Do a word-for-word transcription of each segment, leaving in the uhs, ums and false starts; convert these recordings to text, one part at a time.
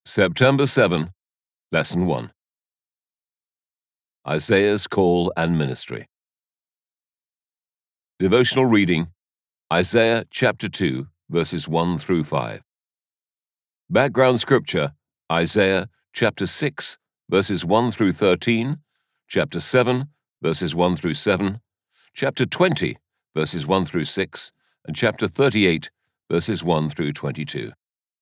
September seventh, Lesson one. Isaiah's Call and Ministry. Devotional reading, Isaiah chapter two, verses one through five. Background scripture, Isaiah chapter six, verses one through thirteen, chapter seven, verses one through seven, chapter twenty, verses one through six, and chapter thirty-eight, verses one through twenty-two.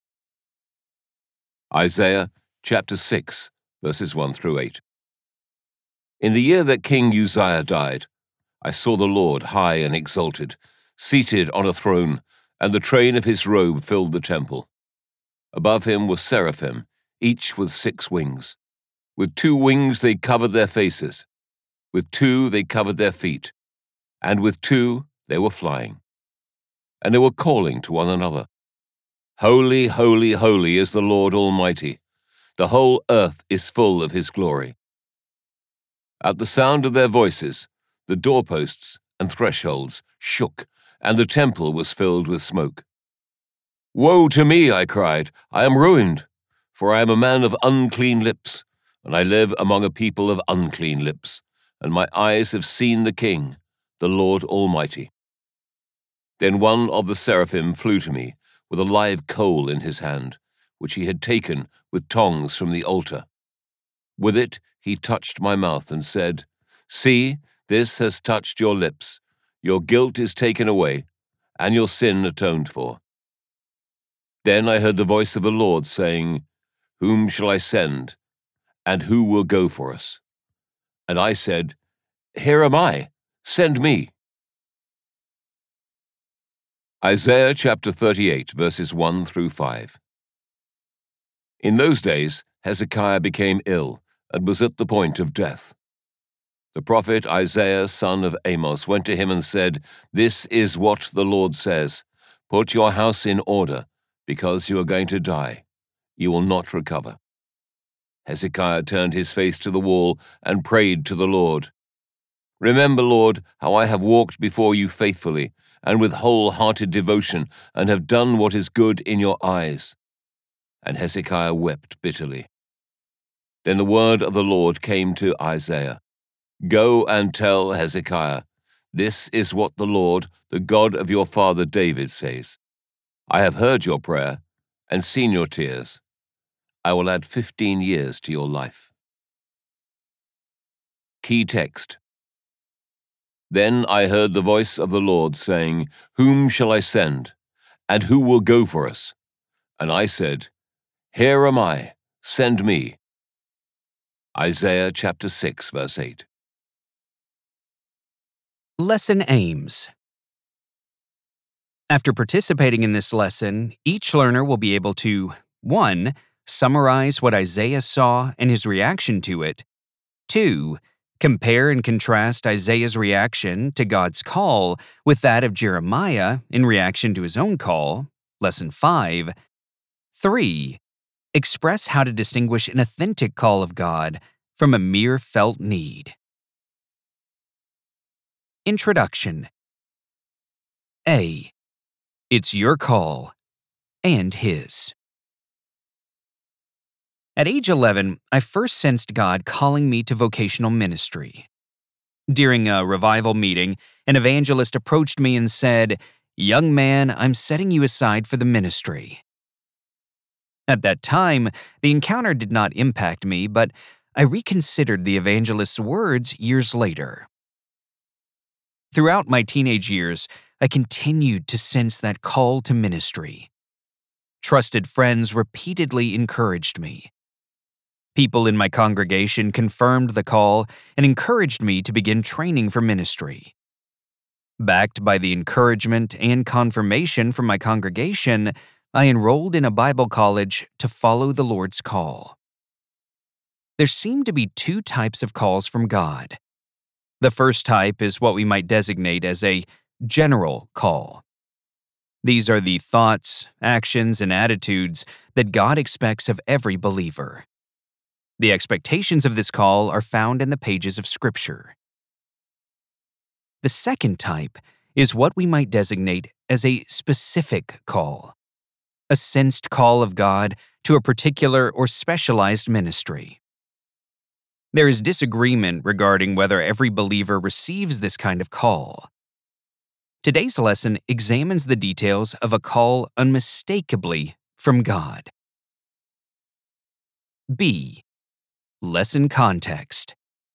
Isaiah chapter six, verses one through eight. In the year that King Uzziah died, I saw the Lord high and exalted, seated on a throne, and the train of his robe filled the temple. Above him were seraphim, each with six wings. With two wings they covered their faces, with two they covered their feet, and with two they were flying. And they were calling to one another, Holy, holy, holy is the Lord Almighty. The whole earth is full of his glory. At the sound of their voices, the doorposts and thresholds shook, and the temple was filled with smoke. Woe to me, I cried, I am ruined, for I am a man of unclean lips, and I live among a people of unclean lips, and my eyes have seen the King, the Lord Almighty. Then one of the seraphim flew to me, with a live coal in his hand, which he had taken with tongs from the altar. With it he touched my mouth and said, See, this has touched your lips. Your guilt is taken away, and your sin atoned for. Then I heard the voice of the Lord saying, Whom shall I send, and who will go for us? And I said, Here am I, send me. Isaiah chapter thirty-eight, verses one through five. In those days Hezekiah became ill and was at the point of death. The prophet Isaiah, son of Amos, went to him and said, This is what the Lord says, Put your house in order, because you are going to die. You will not recover. Hezekiah turned his face to the wall and prayed to the Lord. Remember, Lord, how I have walked before you faithfully and with whole-hearted devotion, and have done what is good in your eyes. And Hezekiah wept bitterly. Then the word of the Lord came to Isaiah. Go and tell Hezekiah, This is what the Lord, the God of your father David, says. I have heard your prayer and seen your tears. I will add fifteen years to your life. Key text. Then I heard the voice of the Lord saying, Whom shall I send, and who will go for us? And I said, Here am I, send me. Isaiah chapter six, verse eight. Lesson aims. After participating in this lesson, each learner will be able to one. Summarize what Isaiah saw and his reaction to it. two. Compare and contrast Isaiah's reaction to God's call with that of Jeremiah in reaction to his own call. Lesson five. three. Express how to distinguish an authentic call of God from a mere felt need. Introduction. A. It's your call and his. At age eleven, I first sensed God calling me to vocational ministry. During a revival meeting, an evangelist approached me and said, Young man, I'm setting you aside for the ministry. At that time, the encounter did not impact me, but I reconsidered the evangelist's words years later. Throughout my teenage years, I continued to sense that call to ministry. Trusted friends repeatedly encouraged me. People in my congregation confirmed the call and encouraged me to begin training for ministry. Backed by the encouragement and confirmation from my congregation, I enrolled in a Bible college to follow the Lord's call. There seem to be two types of calls from God. The first type is what we might designate as a general call. These are the thoughts, actions, and attitudes that God expects of every believer. The expectations of this call are found in the pages of Scripture. The second type is what we might designate as a specific call. a sensed call of God to a particular or specialized ministry. There is disagreement regarding whether every believer receives this kind of call. Today's lesson examines the details of a call unmistakably from God. B. Lesson context.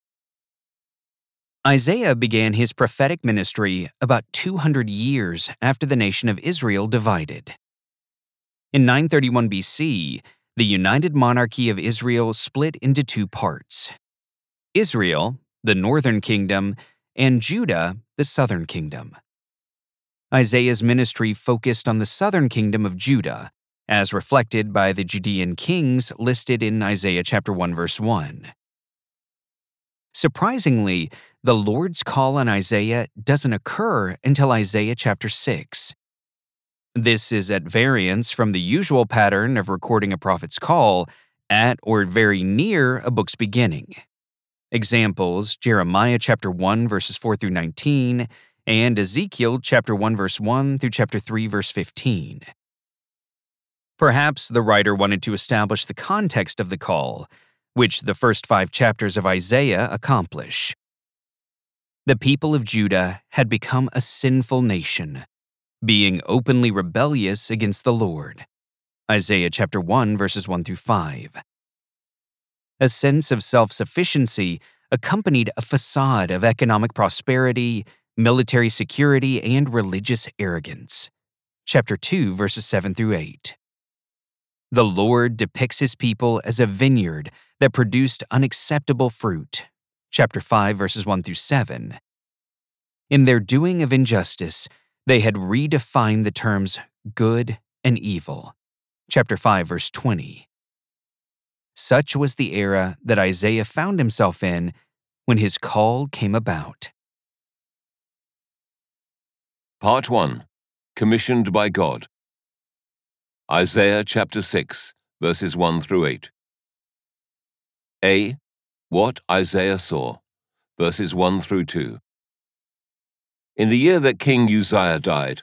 Isaiah began his prophetic ministry about two hundred years after the nation of Israel divided. In nine thirty-one B C, the united monarchy of Israel split into two parts: Israel, the northern kingdom, and Judah, the southern kingdom. Isaiah's ministry focused on the southern kingdom of Judah, as reflected by the Judean kings listed in Isaiah chapter one verse one. Surprisingly, the Lord's call on Isaiah doesn't occur until Isaiah chapter six. This is at variance from the usual pattern of recording a prophet's call at or very near a book's beginning. Examples: Jeremiah chapter one verses four through nineteen, and Ezekiel chapter one verse one through chapter three verse fifteen. Perhaps the writer wanted to establish the context of the call, which the first five chapters of Isaiah accomplish. The people of Judah had become a sinful nation, being openly rebellious against the Lord. Isaiah chapter one verses one through five. A sense of self-sufficiency accompanied a facade of economic prosperity, military security, and religious arrogance. Chapter two verses seven through eight. The Lord depicts his people as a vineyard that produced unacceptable fruit. Chapter five verses one through seven. In their doing of injustice, they had redefined the terms good and evil. Chapter five verse twenty. Such was the era that Isaiah found himself in when his call came about. Part one. Commissioned by God. Isaiah chapter six, verses one through eight. A. What Isaiah saw, verses one through two. In the year that King Uzziah died.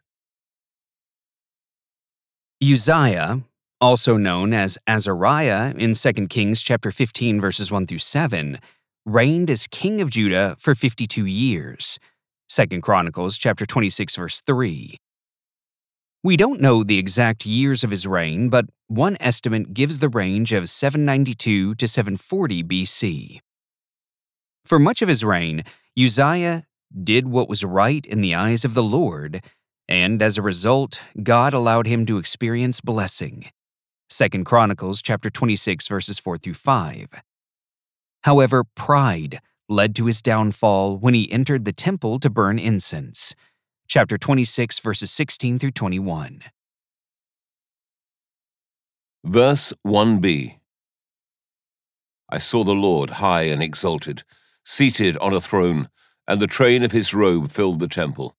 Uzziah, also known as Azariah in Second Kings chapter fifteen verses one through seven, reigned as king of Judah for fifty-two years. Second Chronicles chapter twenty-six verse three. We don't know the exact years of his reign, but one estimate gives the range of seven ninety-two to seven forty B C. For much of his reign, Uzziah did what was right in the eyes of the Lord, and as a result, God allowed him to experience blessing. Second Chronicles chapter twenty-six verses four through five. However, pride led to his downfall when he entered the temple to burn incense. Chapter twenty-six verses sixteen through twenty-one. Verse one b. I saw the Lord high and exalted, seated on a throne, and the train of his robe filled the temple.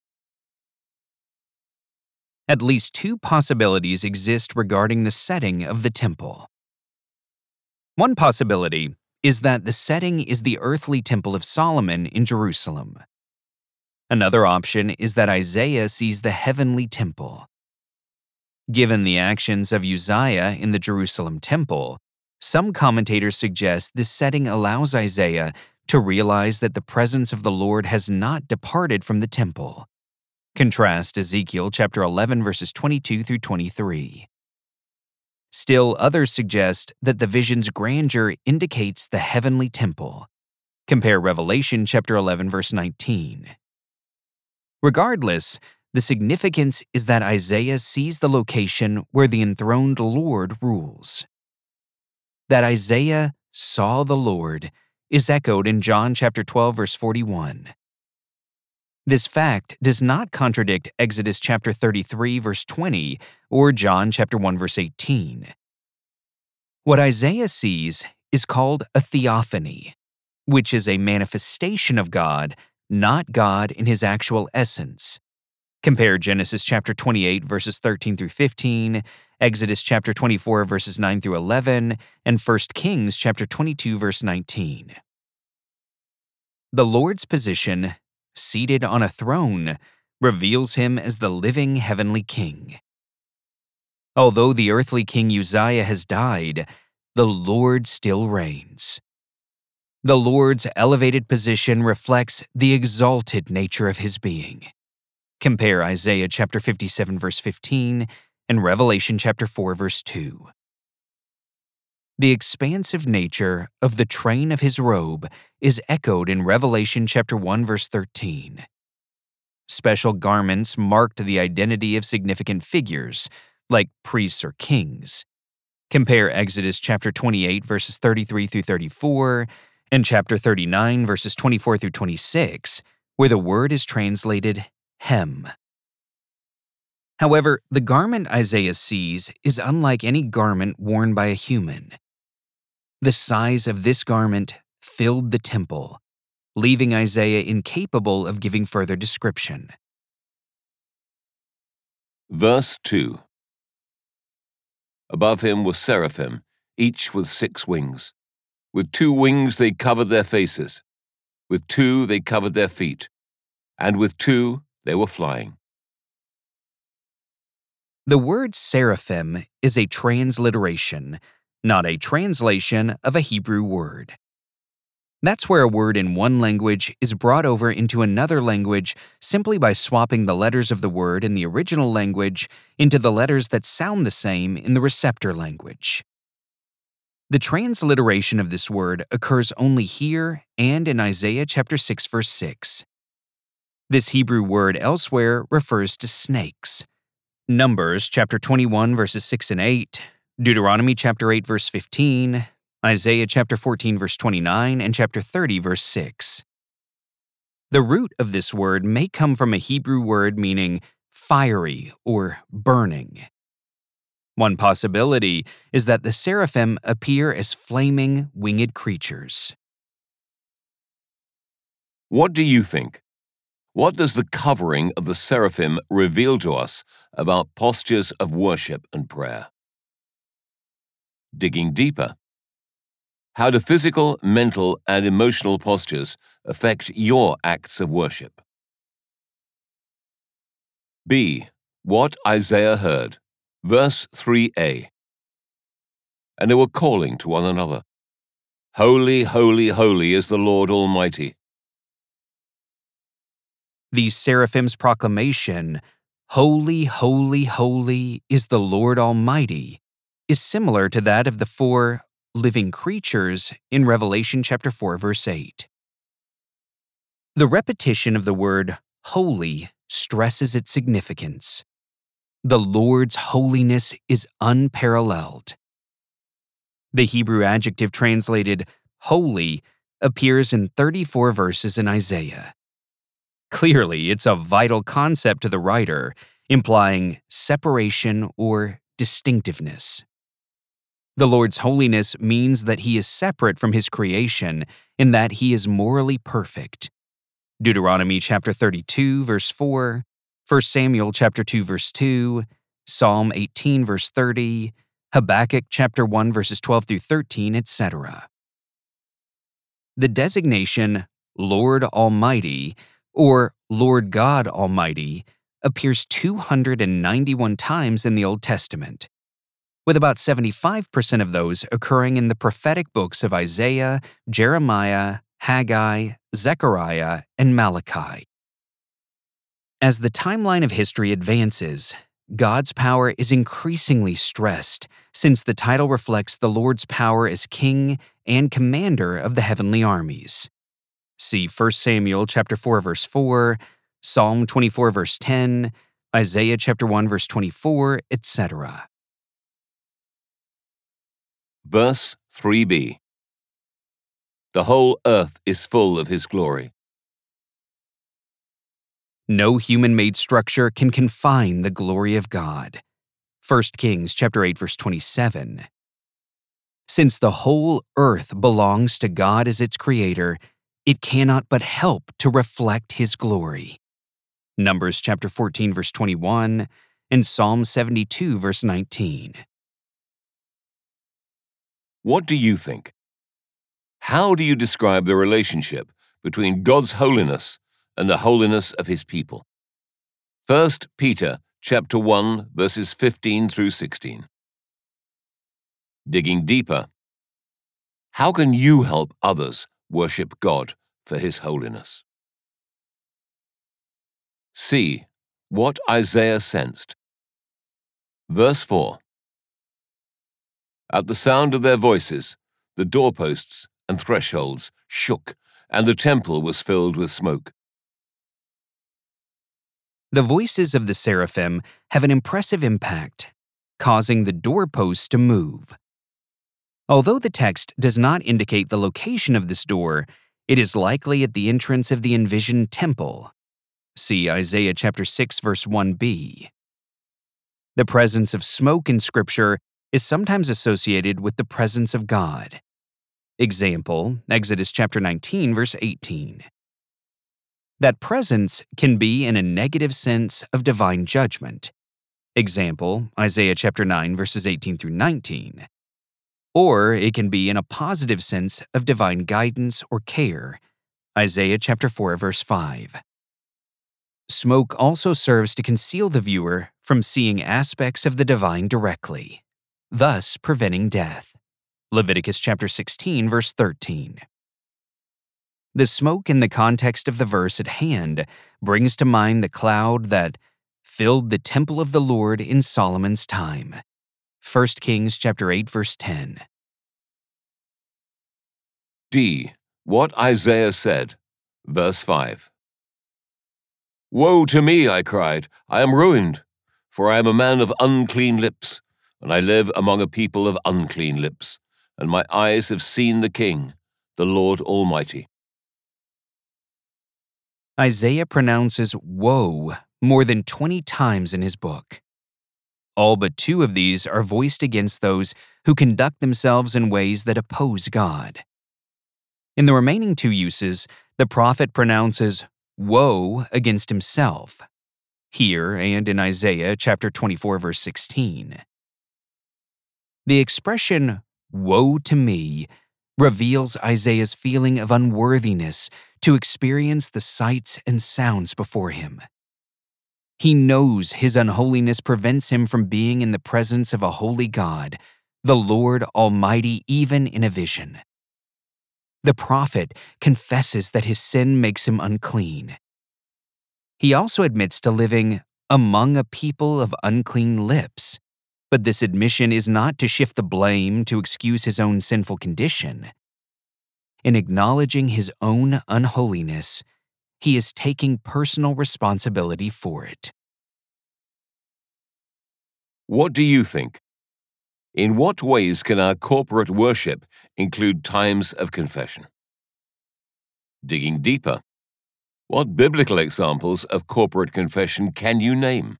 At least two possibilities exist regarding the setting of the temple. One possibility is that the setting is the earthly temple of Solomon in Jerusalem. Another option is that Isaiah sees the heavenly temple. Given the actions of Uzziah in the Jerusalem temple, some commentators suggest this setting allows Isaiah to realize that the presence of the Lord has not departed from the temple. Contrast Ezekiel chapter eleven verses twenty-two through twenty-three. Still, others suggest that the vision's grandeur indicates the heavenly temple. Compare Revelation chapter eleven verse nineteen. Regardless, the significance is that Isaiah sees the location where the enthroned Lord rules. That Isaiah saw the Lord is echoed in John chapter twelve verse forty-one. This fact does not contradict Exodus chapter thirty-three verse twenty or John chapter one verse eighteen. What Isaiah sees is called a theophany, which is a manifestation of God, not God in his actual essence. Compare Genesis chapter twenty-eight verses thirteen through fifteen, Exodus chapter twenty-four verses nine through eleven, and First Kings chapter twenty-two verse nineteen. The Lord's position, seated on a throne, reveals him as the living heavenly king. Although the earthly king Uzziah has died, the Lord still reigns. The Lord's elevated position reflects the exalted nature of his being. Compare Isaiah chapter fifty-seven verse fifteen and Revelation chapter four verse two. The expansive nature of the train of his robe is echoed in Revelation chapter one verse thirteen. Special garments marked the identity of significant figures, like priests or kings. Compare Exodus chapter twenty-eight verses thirty-three through thirty-four and chapter thirty-nine verses twenty-four through twenty-six, where the word is translated hem. However, the garment Isaiah sees is unlike any garment worn by a human. The size of this garment filled the temple, leaving Isaiah incapable of giving further description. Verse two. Above him were seraphim, each with six wings. With two wings they covered their faces. With two they covered their feet. And with two they were flying. The word seraphim is a transliteration, not a translation of a Hebrew word. That's where a word in one language is brought over into another language simply by swapping the letters of the word in the original language into the letters that sound the same in the receptor language. The transliteration of this word occurs only here and in Isaiah chapter six verse six. This Hebrew word elsewhere refers to snakes. Numbers chapter twenty-one verses six and eight, Deuteronomy chapter eight verse fifteen, Isaiah chapter fourteen verse twenty-nine, and chapter thirty verse six. The root of this word may come from a Hebrew word meaning fiery or burning. One possibility is that the seraphim appear as flaming, winged creatures. What do you think? What does the covering of the seraphim reveal to us about postures of worship and prayer? Digging deeper. How do physical, mental, and emotional postures affect your acts of worship? B. What Isaiah heard. Verse three a. And they were calling to one another, Holy, holy, holy is the Lord Almighty. The seraphim's proclamation, Holy, holy, holy is the Lord Almighty, is similar to that of the four living creatures in Revelation chapter four verse eight. The repetition of the word holy stresses its significance. The Lord's holiness is unparalleled. The Hebrew adjective translated holy appears in thirty-four verses in Isaiah. Clearly, it's a vital concept to the writer, implying separation or distinctiveness. The Lord's holiness means that he is separate from his creation in that he is morally perfect. Deuteronomy chapter thirty-two verse four, First Samuel chapter two verse two, Psalm eighteen verse thirty, Habakkuk chapter one verses twelve through thirteen, et cetera. The designation Lord Almighty or Lord God Almighty appears two hundred ninety-one times in the Old Testament, with about seventy-five percent of those occurring in the prophetic books of Isaiah, Jeremiah, Haggai, Zechariah, and Malachi. As the timeline of history advances, God's power is increasingly stressed, since the title reflects the Lord's power as king and commander of the heavenly armies. See First Samuel chapter four verse four, Psalm twenty-four verse ten, Isaiah chapter one verse twenty-four, et cetera. Verse three b. The whole earth is full of his glory. No human-made structure can confine the glory of God. First Kings chapter eight verse twenty-seven. Since the whole earth belongs to God as its creator, it cannot but help to reflect his glory. Numbers chapter fourteen verse twenty-one and Psalm seventy-two verse nineteen. What do you think? How do you describe the relationship between God's holiness and the holiness of his people? First Peter chapter one, verses fifteen through sixteen. Digging deeper. How can you help others worship God for His holiness? C. What Isaiah sensed. Verse four. At the sound of their voices, the doorposts and thresholds shook, and the temple was filled with smoke. The voices of the seraphim have an impressive impact, causing the doorposts to move. Although the text does not indicate the location of this door, it is likely at the entrance of the envisioned temple. See Isaiah chapter six, verse one b. The presence of smoke in Scripture is sometimes associated with the presence of God. Example, Exodus chapter nineteen, verse eighteen. That presence can be in a negative sense of divine judgment. Example, Isaiah chapter nine, verses eighteen through nineteen. Or it can be in a positive sense of divine guidance or care. Isaiah chapter four, verse five. Smoke also serves to conceal the viewer from seeing aspects of the divine directly, thus preventing death. Leviticus chapter sixteen, verse thirteen. The smoke in the context of the verse at hand brings to mind the cloud that filled the temple of the Lord in Solomon's time. First Kings chapter eight, verse ten. D. What Isaiah said. Verse five. Woe to me, I cried, I am ruined, for I am a man of unclean lips, and I live among a people of unclean lips, and my eyes have seen the King, the Lord Almighty. Isaiah pronounces woe more than twenty times in his book. All but two of these are voiced against those who conduct themselves in ways that oppose God. In the remaining two uses, the prophet pronounces woe against himself, here and in Isaiah chapter twenty-four, verse sixteen. The expression, woe to me, reveals Isaiah's feeling of unworthiness to experience the sights and sounds before him. He knows his unholiness prevents him from being in the presence of a holy God, the Lord Almighty, even in a vision. The prophet confesses that his sin makes him unclean. He also admits to living among a people of unclean lips, but this admission is not to shift the blame to excuse his own sinful condition. In acknowledging his own unholiness, he is taking personal responsibility for it. What do you think? In what ways can our corporate worship include times of confession? Digging deeper. What biblical examples of corporate confession can you name?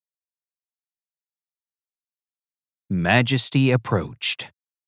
Majesty approached.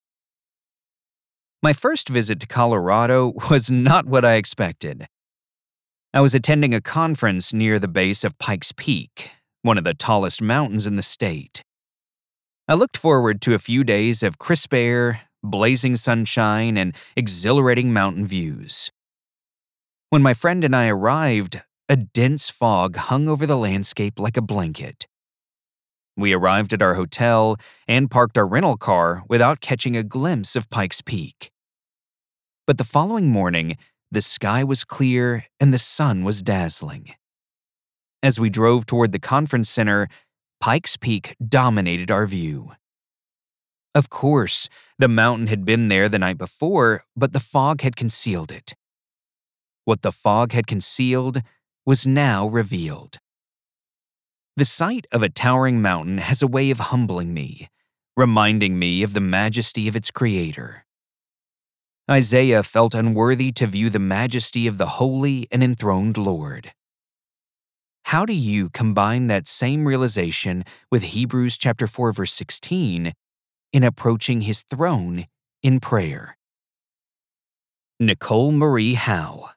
My first visit to Colorado was not what I expected. I was attending a conference near the base of Pikes Peak, one of the tallest mountains in the state. I looked forward to a few days of crisp air, blazing sunshine, and exhilarating mountain views. When my friend and I arrived, a dense fog hung over the landscape like a blanket. We arrived at our hotel and parked our rental car without catching a glimpse of Pikes Peak. But the following morning, the sky was clear and the sun was dazzling. As we drove toward the conference center, Pikes Peak dominated our view. Of course, the mountain had been there the night before, but the fog had concealed it. What the fog had concealed was now revealed. The sight of a towering mountain has a way of humbling me, reminding me of the majesty of its creator. Isaiah felt unworthy to view the majesty of the holy and enthroned Lord. How do you combine that same realization with Hebrews chapter four, verse sixteen in approaching his throne in prayer? Nicole Marie Howe.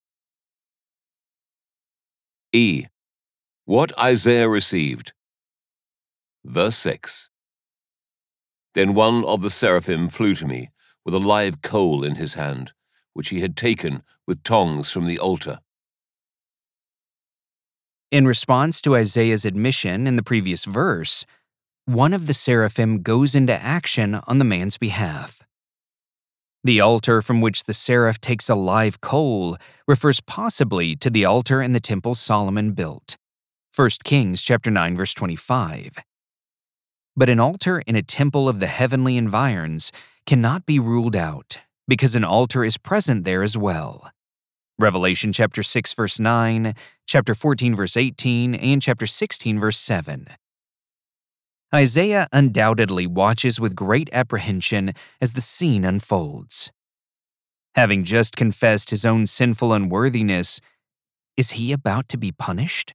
E. What Isaiah received. Verse six. Then one of the seraphim flew to me with a live coal in his hand, which he had taken with tongs from the altar. In response to Isaiah's admission in the previous verse, one of the seraphim goes into action on the man's behalf. The altar from which the seraph takes a live coal refers possibly to the altar in the temple Solomon built. First Kings chapter nine verse twenty-five. But an altar in a temple of the heavenly environs cannot be ruled out, because an altar is present there as well. Revelation chapter six verse nine, chapter fourteen verse eighteen, and chapter sixteen verse seven. Isaiah undoubtedly watches with great apprehension as the scene unfolds. Having just confessed his own sinful unworthiness, is he about to be punished?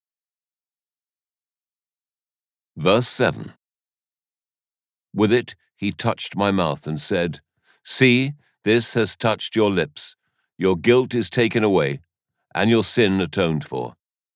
Verse seven. With it he touched my mouth and said, "See, this has touched your lips. Your guilt is taken away, and your sin atoned for."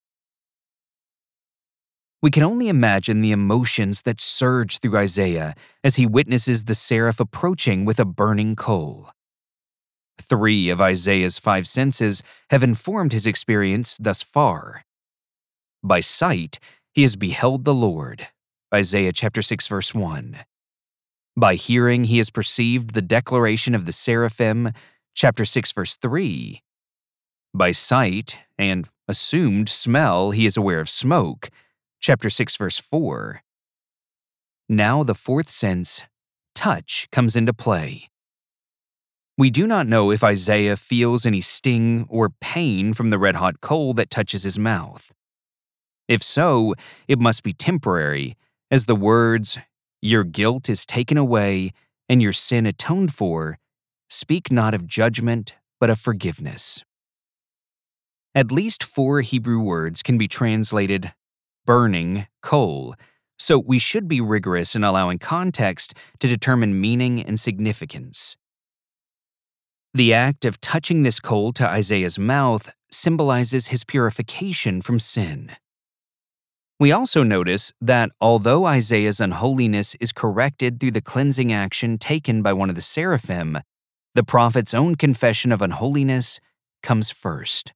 We can only imagine the emotions that surge through Isaiah as he witnesses the seraph approaching with a burning coal. Three of Isaiah's five senses have informed his experience thus far. By sight, he has beheld the Lord, Isaiah chapter six verse one. By hearing, he has perceived the declaration of the seraphim, chapter six verse three. By sight and assumed smell, he is aware of smoke, chapter six verse four. Now the fourth sense, touch, comes into play. We do not know if Isaiah feels any sting or pain from the red-hot coal that touches his mouth. If so, it must be temporary, as the words, "Your guilt is taken away, and your sin atoned for," speak not of judgment, but of forgiveness. At least four Hebrew words can be translated burning coal, so we should be rigorous in allowing context to determine meaning and significance. The act of touching this coal to Isaiah's mouth symbolizes his purification from sin. We also notice that although Isaiah's unholiness is corrected through the cleansing action taken by one of the seraphim, the prophet's own confession of unholiness comes first.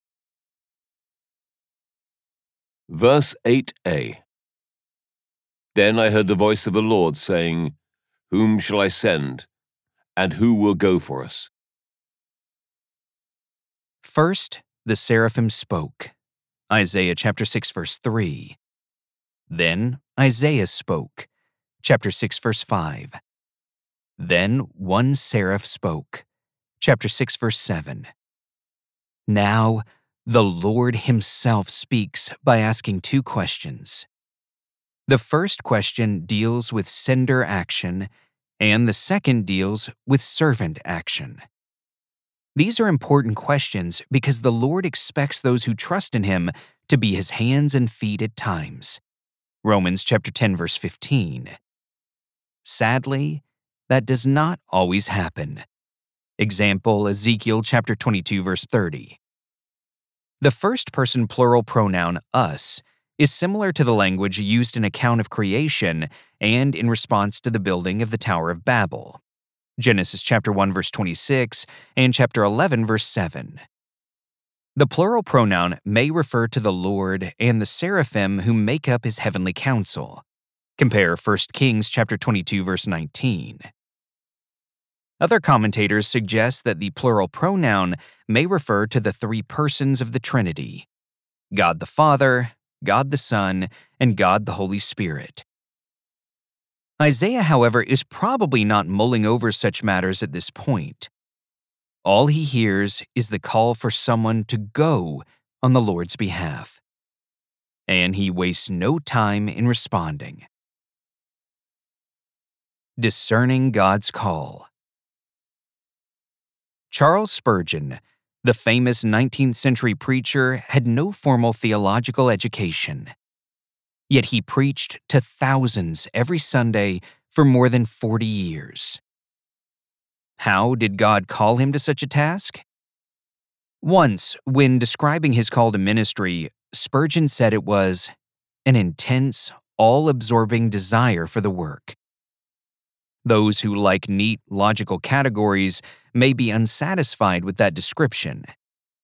Verse eight a. Then I heard the voice of the Lord saying, "Whom shall I send, and who will go for us?" First, the seraphim spoke, Isaiah chapter six verse three. Then Isaiah spoke, chapter six verse five. Then one seraph spoke, chapter six verse seven. Now the Lord himself speaks by asking two questions. The first question deals with sender action, and the second deals with servant action. These are important questions because the Lord expects those who trust in him to be his hands and feet at times. Romans chapter ten verse fifteen. Sadly, that does not always happen. Example, Ezekiel chapter twenty-two verse thirty. The first-person plural pronoun us is similar to the language used in account of creation and in response to the building of the Tower of Babel. Genesis chapter one verse twenty-six and chapter eleven verse seven. The plural pronoun may refer to the Lord and the seraphim who make up his heavenly council. Compare First Kings chapter twenty-two verse nineteen. Other commentators suggest that the plural pronoun may refer to the three persons of the Trinity: God the Father, God the Son, and God the Holy Spirit. Isaiah, however, is probably not mulling over such matters at this point. All he hears is the call for someone to go on the Lord's behalf. And he wastes no time in responding. Discerning God's call. Charles Spurgeon, the famous nineteenth century preacher, had no formal theological education. Yet he preached to thousands every Sunday for more than forty years. How did God call him to such a task? Once, when describing his call to ministry, Spurgeon said it was an intense, all-absorbing desire for the work. Those who like neat, logical categories may be unsatisfied with that description.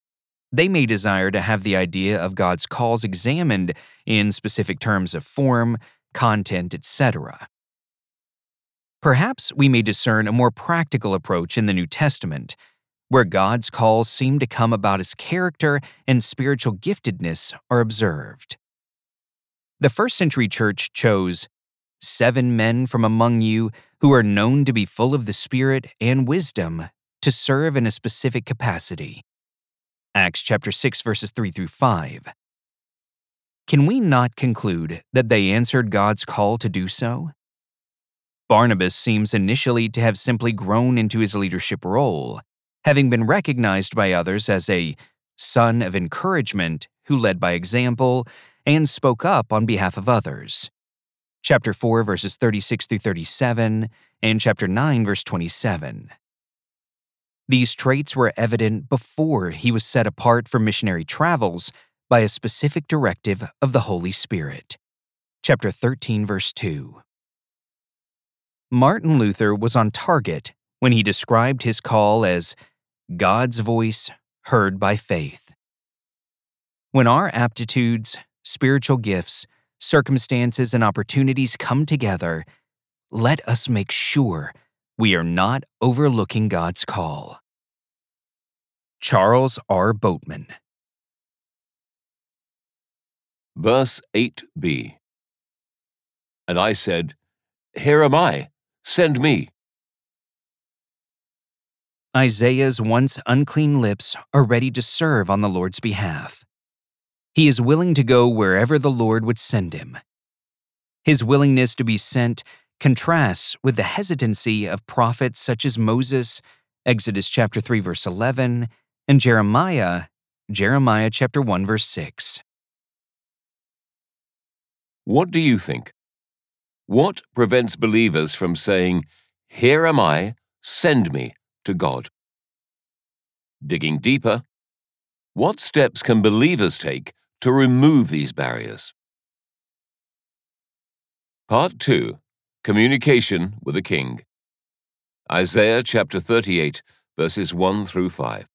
They may desire to have the idea of God's calls examined in specific terms of form, content, et cetera. Perhaps we may discern a more practical approach in the New Testament, where God's calls seem to come about as character and spiritual giftedness are observed. The first century church chose seven men from among you who are known to be full of the Spirit and wisdom to serve in a specific capacity. Acts chapter six verses three through five. Can we not conclude that they answered God's call to do so? Barnabas seems initially to have simply grown into his leadership role, having been recognized by others as a son of encouragement who led by example and spoke up on behalf of others. Chapter four verses thirty-six through thirty-seven and chapter nine verse twenty-seven. These traits were evident before he was set apart for missionary travels by a specific directive of the Holy Spirit. Chapter thirteen verse two. Martin Luther was on target when he described his call as God's voice heard by faith. When our aptitudes, spiritual gifts, circumstances, and opportunities come together, let us make sure we are not overlooking God's call. Charles R. Boatman. Verse eight b. And I said, Here am I, send me. Isaiah's once unclean lips are ready to serve on the Lord's behalf. He is willing to go wherever the Lord would send him. His willingness to be sent contrasts with the hesitancy of prophets such as Moses, Exodus chapter three verse eleven, and Jeremiah, Jeremiah chapter one verse six. What do you think? What prevents believers from saying, Here am I, send me, to God? Digging deeper, what steps can believers take to remove these barriers? Part two. Communication with a King. Isaiah chapter thirty-eight, verses one through five.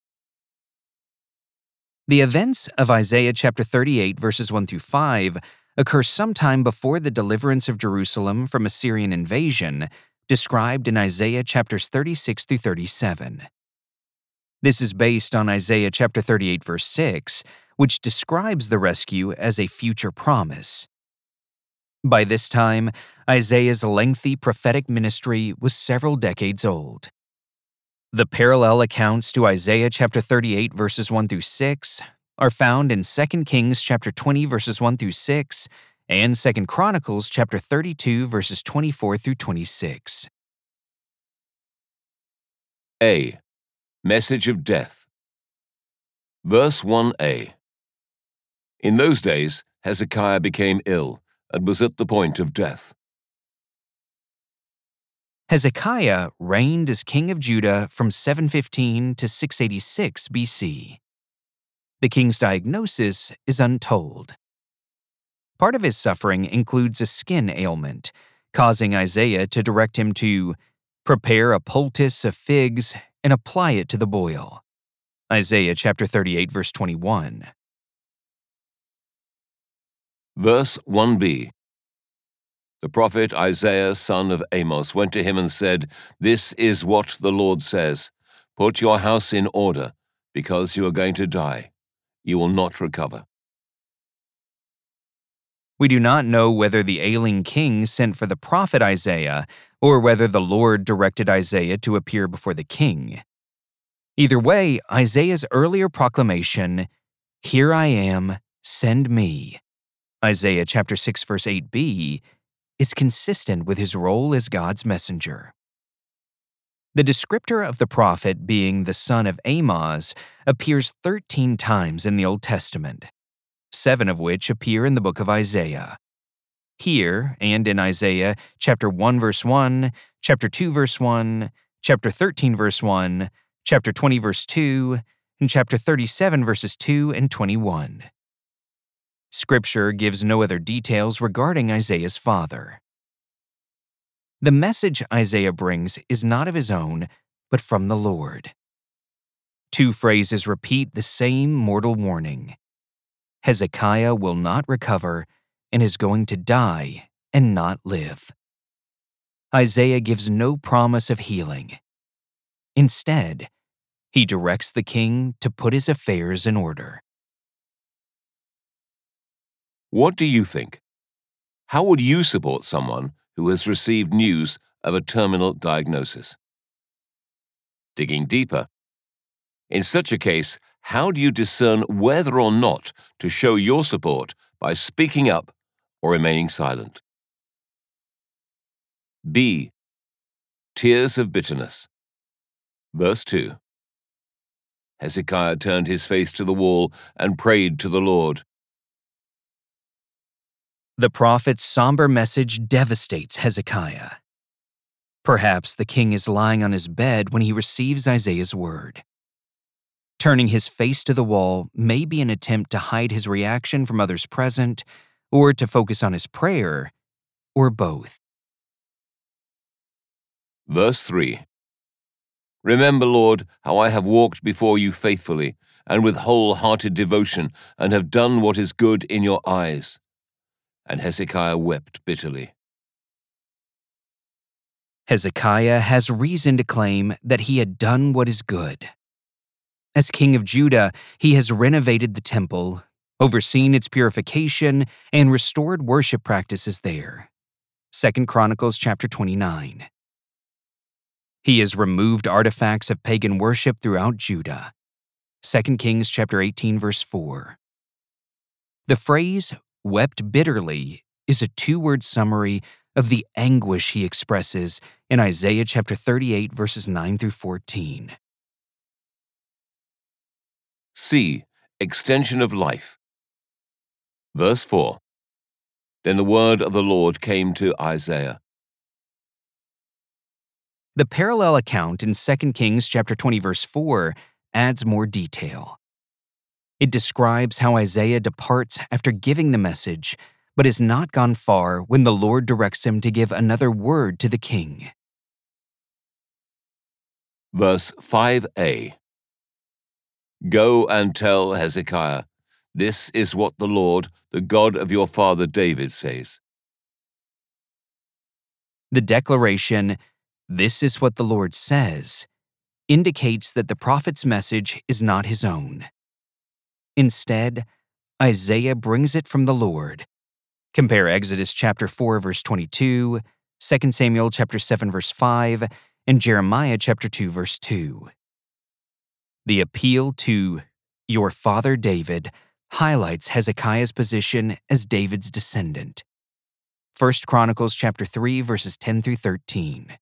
The events of Isaiah chapter thirty-eight, verses one through five occur sometime before the deliverance of Jerusalem from Assyrian invasion, described in Isaiah chapters thirty-six through thirty-seven. This is based on Isaiah chapter thirty-eight, verse six, which describes the rescue as a future promise. By this time, Isaiah's lengthy prophetic ministry was several decades old. The parallel accounts to Isaiah chapter thirty-eight, verses one through six, are found in Second Kings chapter twenty, verses one through six, and Second Chronicles chapter thirty-two, verses twenty-four through twenty-six. A. Message of death. Verse one a. In those days, Hezekiah became ill and was at the point of death. Hezekiah reigned as king of Judah from seven fifteen to six eighty-six B C. The king's diagnosis is untold. Part of his suffering includes a skin ailment, causing Isaiah to direct him to prepare a poultice of figs and apply it to the boil. Isaiah chapter thirty-eight, verse twenty-one. Verse one b. The prophet Isaiah, son of Amos, went to him and said, This is what the Lord says, Put your house in order, because you are going to die. You will not recover. We do not know whether the ailing king sent for the prophet Isaiah or whether the Lord directed Isaiah to appear before the king. Either way, Isaiah's earlier proclamation, Here I am, send me, Isaiah chapter six, verse eight b, is consistent with his role as God's messenger. The descriptor of the prophet being the son of Amos appears thirteen times in the Old Testament, seven of which appear in the book of Isaiah. Here, and in Isaiah chapter one verse one, chapter two verse one, chapter thirteen verse one, chapter twenty verse two, and chapter thirty-seven verses two and twenty-one. Scripture gives no other details regarding Isaiah's father. The message Isaiah brings is not of his own, but from the Lord. Two phrases repeat the same mortal warning. Hezekiah will not recover and is going to die and not live. Isaiah gives no promise of healing. Instead, he directs the king to put his affairs in order. What do you think? How would you support someone who has received news of a terminal diagnosis? Digging deeper. In such a case, how do you discern whether or not to show your support by speaking up or remaining silent? B. Tears of bitterness. Verse two. Hezekiah turned his face to the wall and prayed to the Lord. The prophet's somber message devastates Hezekiah. Perhaps the king is lying on his bed when he receives Isaiah's word. Turning his face to the wall may be an attempt to hide his reaction from others present, or to focus on his prayer, or both. Verse three. Remember, Lord, how I have walked before you faithfully and with whole-hearted devotion, and have done what is good in your eyes. And Hezekiah wept bitterly. Hezekiah has reason to claim that he had done what is good. As king of Judah, he has renovated the temple, overseen its purification, and restored worship practices there. Second Chronicles chapter twenty-nine. He has removed artifacts of pagan worship throughout Judah. Second Kings chapter eighteen verse four. The phrase wept bitterly is a two-word summary of the anguish he expresses in Isaiah chapter thirty-eight verses nine through fourteen. C. Extension of life. Verse four. Then the word of the Lord came to Isaiah. The parallel account in Second Kings chapter twenty verse four adds more detail. It describes how Isaiah departs after giving the message, but has not gone far when the Lord directs him to give another word to the king. Verse five a. Go and tell Hezekiah, this is what the Lord, the God of your father David, says. The declaration, "This is what the Lord says," indicates that the prophet's message is not his own. Instead, Isaiah brings it from the Lord. Compare Exodus chapter four verse twenty-two, Second Samuel chapter seven verse five, and Jeremiah chapter two verse two. The appeal to your father David highlights Hezekiah's position as David's descendant. First Chronicles chapter three verses ten through thirteen.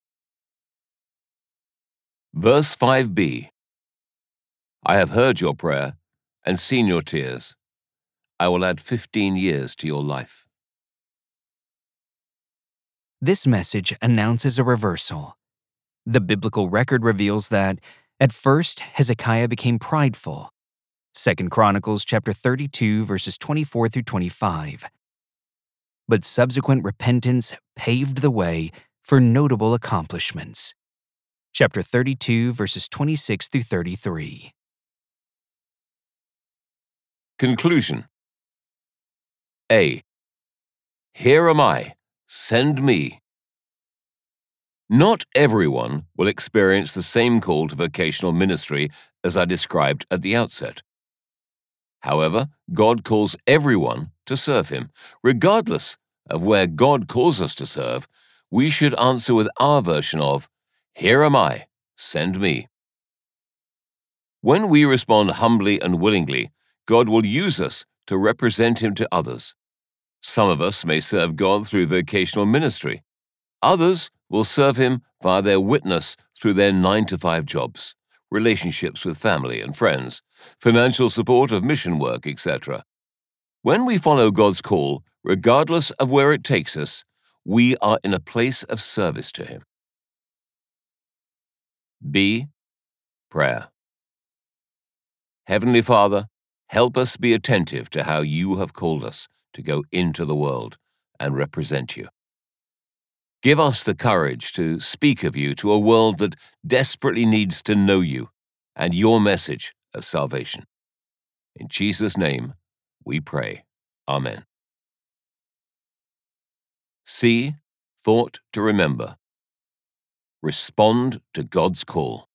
Verse five b. I have heard your prayer and seen your tears. I will add fifteen years to your life. This message announces a reversal. The biblical record reveals that, at first, Hezekiah became prideful. Second Chronicles chapter thirty-two verses twenty-four through twenty-five. But subsequent repentance paved the way for notable accomplishments. Chapter thirty-two verses twenty-six through thirty-three. Conclusion. A. Here am I, send me. Not everyone will experience the same call to vocational ministry as I described at the outset. However, God calls everyone to serve Him. Regardless of where God calls us to serve, we should answer with our version of, Here am I, send me. When we respond humbly and willingly, God will use us to represent Him to others. Some of us may serve God through vocational ministry. Others will serve Him via their witness through their nine to five jobs, relationships with family and friends, financial support of mission work, et cetera. When we follow God's call, regardless of where it takes us, we are in a place of service to Him. B. Prayer. Heavenly Father, help us be attentive to how You have called us to go into the world and represent You. Give us the courage to speak of You to a world that desperately needs to know You and your message of salvation. In Jesus' name, we pray. Amen. C. Thought to remember. Respond to God's call.